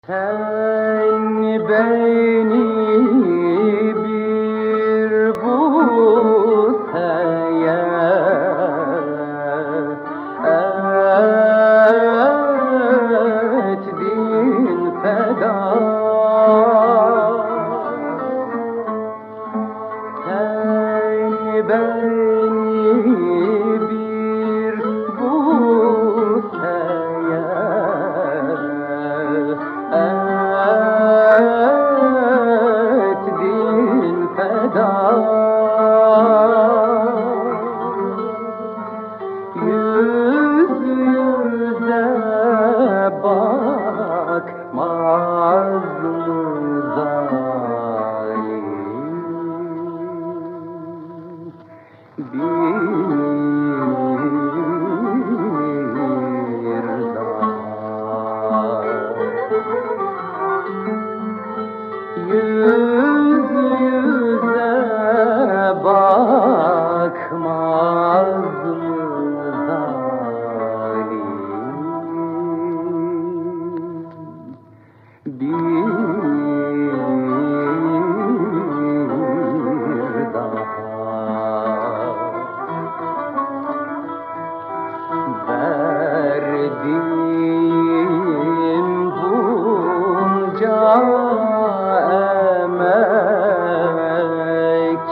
Sen beni bir bulsaya ettin feda. Sen beni bir bulsaya ettin feda. Yüz yüze bakmaz mı zalim? Bir daha yüz yüze bakmaz mı zalim? Bir daha verdim bunca emek,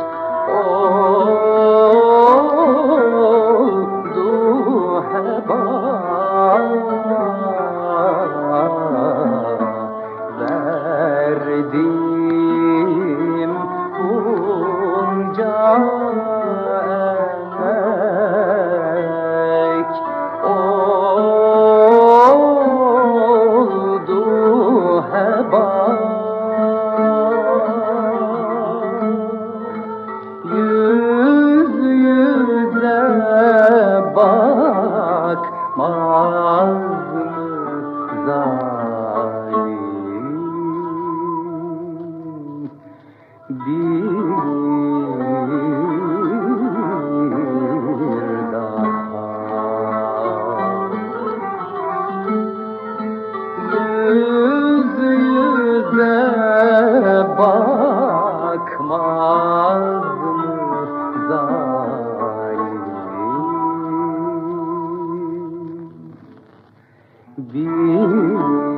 oldu heba. Verdim bunca emek, oldu heba. Yüz yüze bakmaz mı zalim? Bir daha yüz yüze bakmaz mı zalim? Bir